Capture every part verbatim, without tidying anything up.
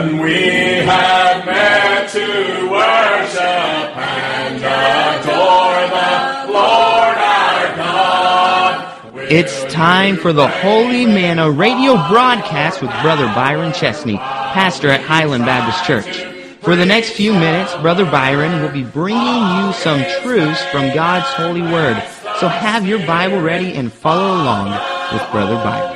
One we have met to worship and adore the Lord our God. It's time for the Holy Manna radio broadcast with Brother Byron Chesney, pastor at Highland Baptist Church. For the next few minutes, Brother Byron will be bringing you some truths from God's holy word. So have your Bible ready and follow along with Brother Byron.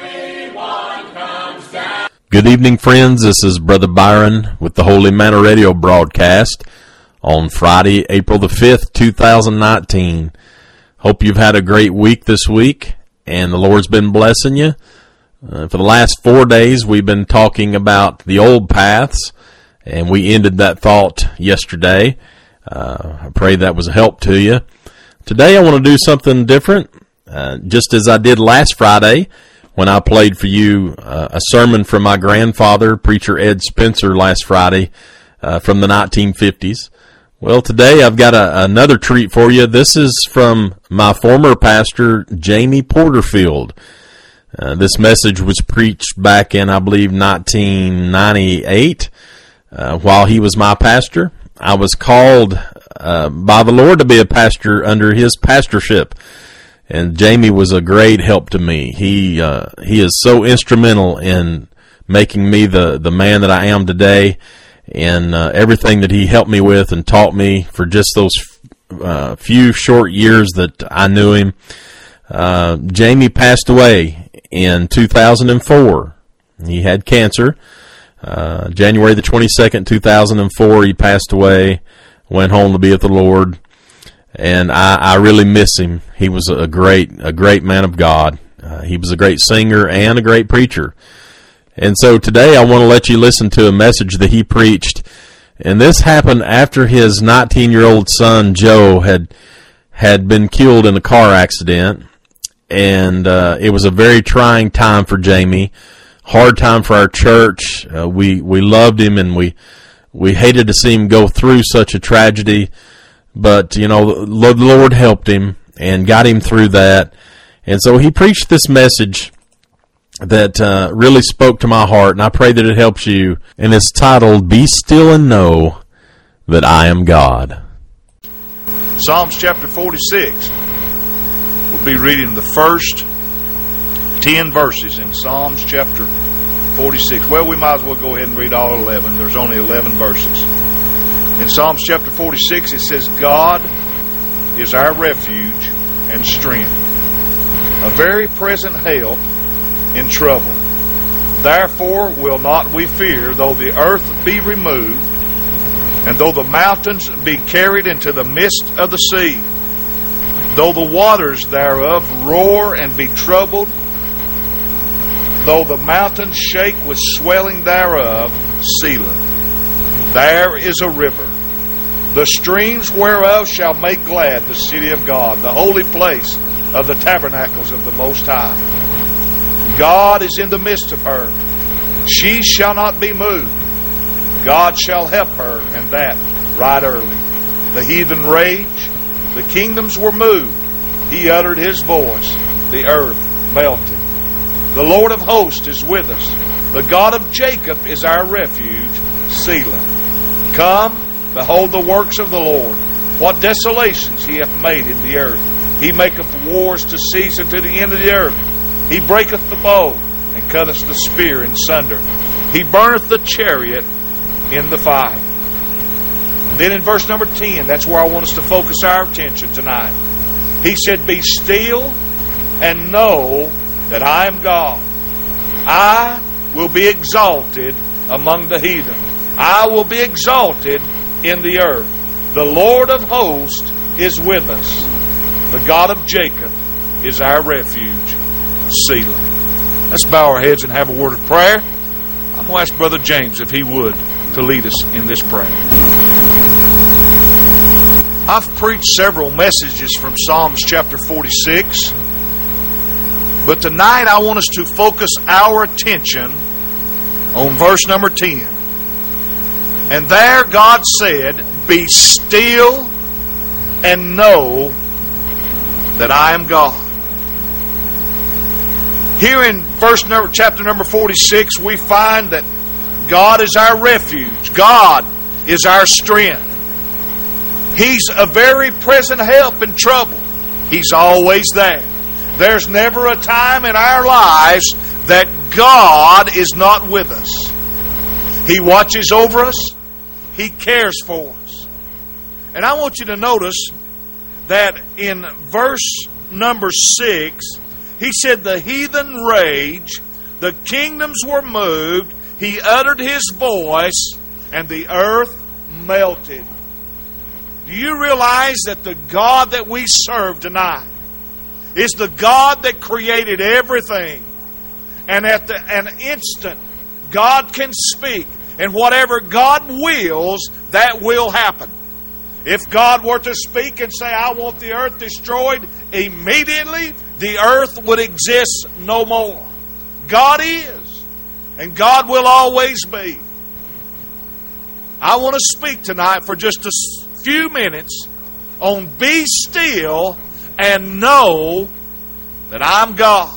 Good evening, friends. This is Brother Byron with the Holy Manna radio broadcast on Friday, April the fifth, two thousand nineteen. Hope you've had a great week this week, and the Lord's been blessing you. Uh, for the last four days, we've been talking about the old paths, and we ended that thought yesterday. Uh, I pray that was a help to you. Today I want to do something different, uh, just as I did last Friday when I played for you uh, a sermon from my grandfather, Preacher Ed Spencer, last Friday uh, from the nineteen fifties. Well, today I've got a, another treat for you. This is from my former pastor, Jamie Porterfield. Uh, this message was preached back in, I believe, nineteen ninety-eight. Uh, while he was my pastor, I was called uh, by the Lord to be a pastor under his pastorship, and Jamie was a great help to me. He uh, he is so instrumental in making me the, the man that I am today, and uh, everything that he helped me with and taught me for just those uh, few short years that I knew him. Uh, Jamie passed away in two thousand four. He had cancer. Uh, January the twenty-second, two thousand four, he passed away, went home to be with the Lord, and I, I really miss him. He was a great, a great man of God. Uh, he was a great singer and a great preacher. And so today I want to let you listen to a message that he preached, and this happened after his nineteen-year-old son, Joe, had, had been killed in a car accident, and uh, it was a very trying time for Jamie. Hard time for our church. Uh, we we loved him, and we we hated to see him go through such a tragedy. But you know, the Lord helped him and got him through that. And so he preached this message that uh, really spoke to my heart, and I pray that it helps you. And it's titled, "Be Still and Know That I Am God." Psalms chapter forty-six. We'll be reading the first ten verses in Psalms chapter forty-six. Well, we might as well go ahead and read all eleven. There's only eleven verses. In Psalms chapter forty-six, it says, God is our refuge and strength, a very present help in trouble. Therefore will not we fear, though the earth be removed, and though the mountains be carried into the midst of the sea, though the waters thereof roar and be troubled, though the mountains shake with swelling thereof, Selah. There is a river, the streams whereof shall make glad the city of God, the holy place of the tabernacles of the Most High. God is in the midst of her. She shall not be moved. God shall help her, and that right early. The heathen rage, the kingdoms were moved. He uttered his voice, the earth melted. The Lord of hosts is with us. The God of Jacob is our refuge, Selah. Come, behold the works of the Lord. What desolations he hath made in the earth. He maketh wars to cease unto the end of the earth. He breaketh the bow, and cutteth the spear in sunder. He burneth the chariot in the fire. And then in verse number ten, that's where I want us to focus our attention tonight. He said, Be still and know that I am God. I will be exalted among the heathen. I will be exalted in the earth. The Lord of hosts is with us. The God of Jacob is our refuge, Selah. Let's bow our heads and have a word of prayer. I'm going to ask Brother James, if he would, to lead us in this prayer. I've preached several messages from Psalms chapter forty-six, but tonight I want us to focus our attention on verse number ten. And there God said, Be still and know that I am God. Here in verse number, chapter number forty-six, we find that God is our refuge. God is our strength. He's a very present help in trouble. He's always there. There's never a time in our lives that God is not with us. He watches over us. He cares for us. And I want you to notice that in verse number six, he said, the heathen rage, the kingdoms were moved, he uttered his voice, and the earth melted. Do you realize that the God that we serve tonight is the God that created everything? And at the, an instant, God can speak. And whatever God wills, that will happen. If God were to speak and say, I want the earth destroyed, immediately the earth would exist no more. God is. And God will always be. I want to speak tonight for just a few minutes on be still and know that I'm God.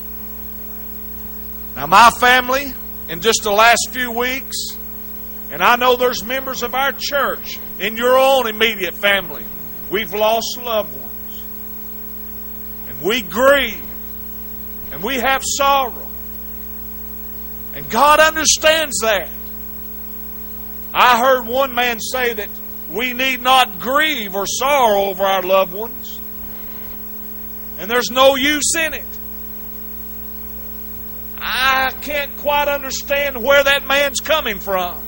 Now my family, in just the last few weeks, and I know there's members of our church in your own immediate family, we've lost loved ones. And we grieve. And we have sorrow. And God understands that. I heard one man say that we need not grieve or sorrow over our loved ones. And there's no use in it. I can't quite understand where that man's coming from.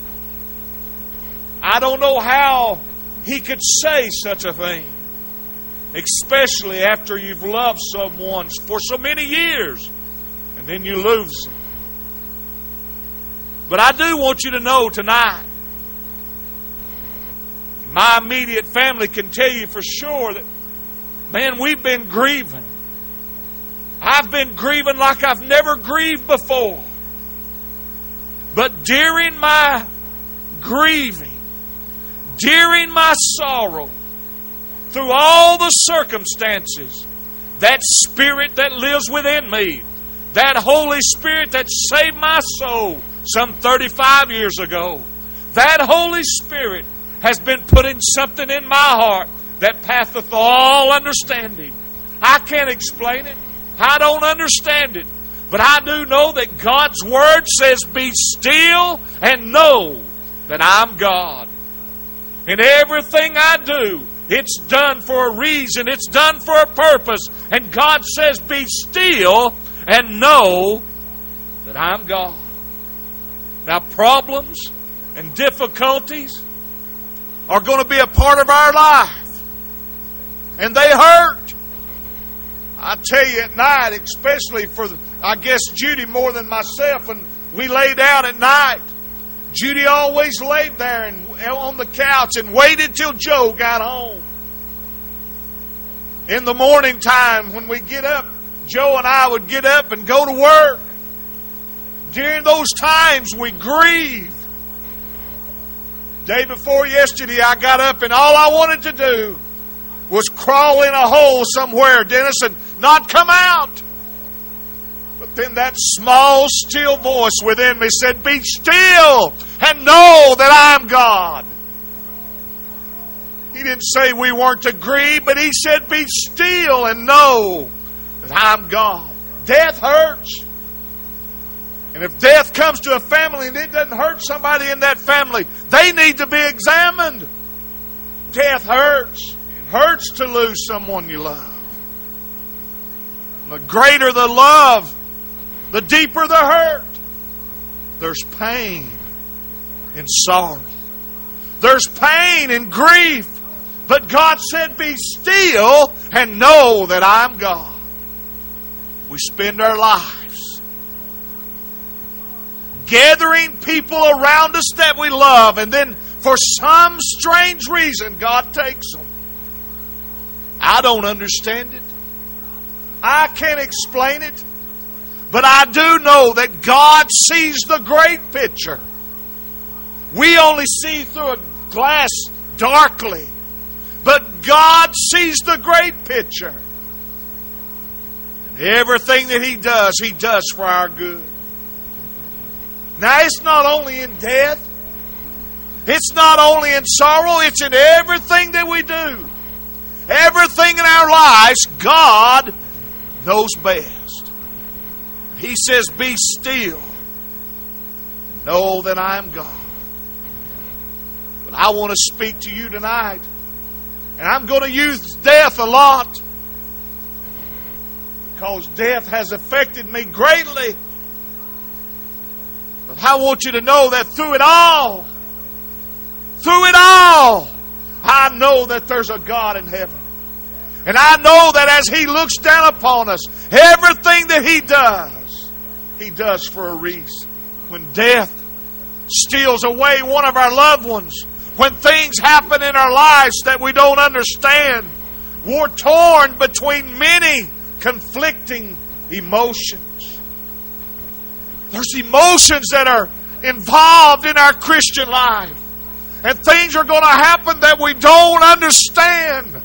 I don't know how he could say such a thing. Especially after you've loved someone for so many years. And then you lose them. But I do want you to know tonight, my immediate family can tell you for sure that, man, we've been grieving. I've been grieving like I've never grieved before. But during my grieving, during my sorrow, through all the circumstances, that Spirit that lives within me, that Holy Spirit that saved my soul some thirty-five years ago, that Holy Spirit has been putting something in my heart that passeth all understanding. I can't explain it. I don't understand it. But I do know that God's Word says, be still and know that I'm God. And everything I do, it's done for a reason. It's done for a purpose. And God says, be still and know that I'm God. Now, problems and difficulties are going to be a part of our life. And they hurt. I tell you at night, especially for, I guess, Judy more than myself, when we lay down at night, Judy always laid there and on the couch and waited till Joe got home. In the morning time, when we get up, Joe and I would get up and go to work. During those times, we grieve. Day before yesterday, I got up and all I wanted to do was crawl in a hole somewhere, Dennis, and not come out. But then that small, still voice within me said, be still and know that I'm God. He didn't say we weren't to grieve, but He said, be still and know that I'm God. Death hurts. And if death comes to a family and it doesn't hurt somebody in that family, they need to be examined. Death hurts. It hurts to lose someone you love. And the greater the love, the deeper the hurt. There's pain in sorrow. There's pain in grief. But God said, be still and know that I'm God. We spend our lives gathering people around us that we love, and then for some strange reason, God takes them. I don't understand it. I can't explain it. But I do know that God sees the great picture. We only see through a glass darkly. But God sees the great picture. And everything that He does, He does for our good. Now, it's not only in death. It's not only in sorrow. It's in everything that we do. Everything in our lives, God knows best. He says, be still. Know that I am God. But I want to speak to you tonight. And I'm going to use death a lot. Because death has affected me greatly. But I want you to know that through it all, through it all, I know that there's a God in heaven. And I know that as He looks down upon us, everything that He does, He does for a reason. When death steals away one of our loved ones, when things happen in our lives that we don't understand, we're torn between many conflicting emotions. There's emotions that are involved in our Christian life. And things are going to happen that we don't understand.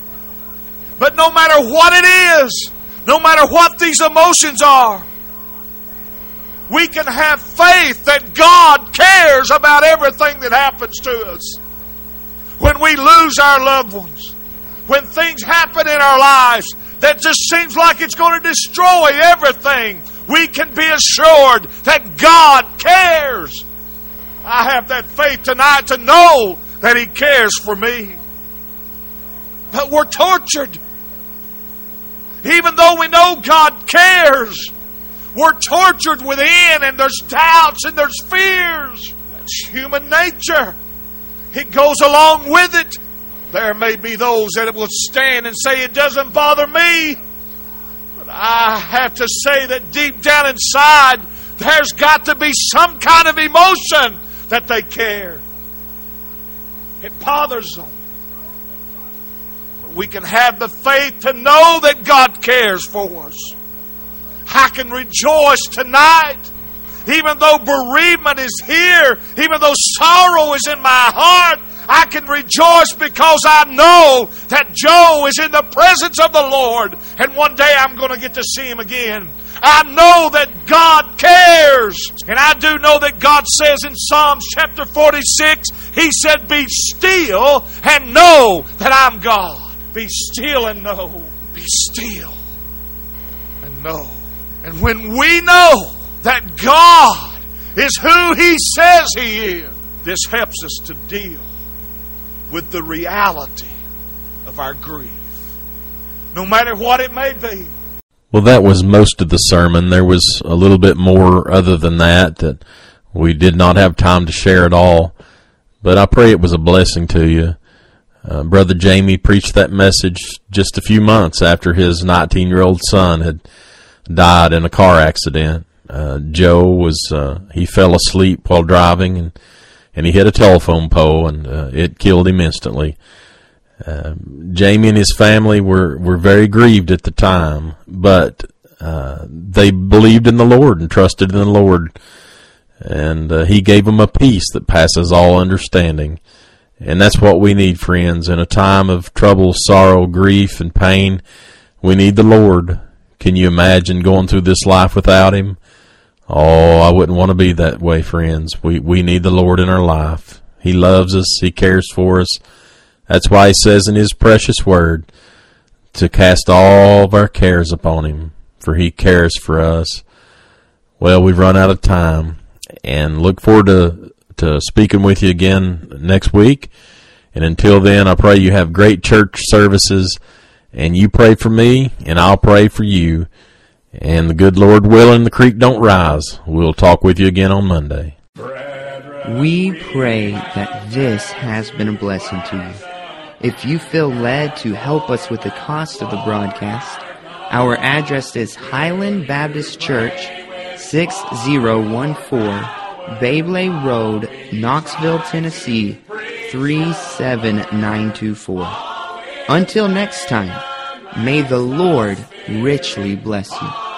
But no matter what it is, no matter what these emotions are, we can have faith that God cares about everything that happens to us. When we lose our loved ones, when things happen in our lives that just seems like it's going to destroy everything, we can be assured that God cares. I have that faith tonight to know that He cares for me. But we're tortured. Even though we know God cares, we're tortured within, and there's doubts and there's fears. That's human nature. It goes along with it. There may be those that will stand and say it doesn't bother me. But I have to say that deep down inside, there's got to be some kind of emotion that they care. It bothers them. But we can have the faith to know that God cares for us. I can rejoice tonight, even though bereavement is here, even though sorrow is in my heart, I can rejoice because I know that Joe is in the presence of the Lord, and one day I'm going to get to see him again. I know that God cares. And I do know that God says in Psalms chapter forty-six, He said, be still and know that I'm God. Be still and know. Be still and know. And when we know that God is who He says He is, this helps us to deal with the reality of our grief, no matter what it may be. Well, that was most of the sermon. There was a little bit more other than that that we did not have time to share at all. But I pray it was a blessing to you. Uh, Brother Jamie preached that message just a few months after his nineteen-year-old son had died in a car accident. Uh, Joe was, uh, he fell asleep while driving, and, and he hit a telephone pole, and uh, it killed him instantly. Uh, Jamie and his family were, were very grieved at the time, but uh, they believed in the Lord and trusted in the Lord, and uh, He gave them a peace that passes all understanding. And that's what we need, friends. In a time of trouble, sorrow, grief, and pain, we need the Lord. Can you imagine going through this life without Him? Oh, I wouldn't want to be that way, friends. We we need the Lord in our life. He loves us. He cares for us. That's why He says in His precious word to cast all of our cares upon Him, for He cares for us. Well, we've run out of time, and look forward to, to speaking with you again next week. And until then, I pray you have great church services, and you pray for me, and I'll pray for you. And the good Lord willing, the creek don't rise. We'll talk with you again on Monday. We pray that this has been a blessing to you. If you feel led to help us with the cost of the broadcast, our address is Highland Baptist Church, six oh one four Babley Road, Knoxville, Tennessee, three seven nine two four. Until next time, may the Lord richly bless you.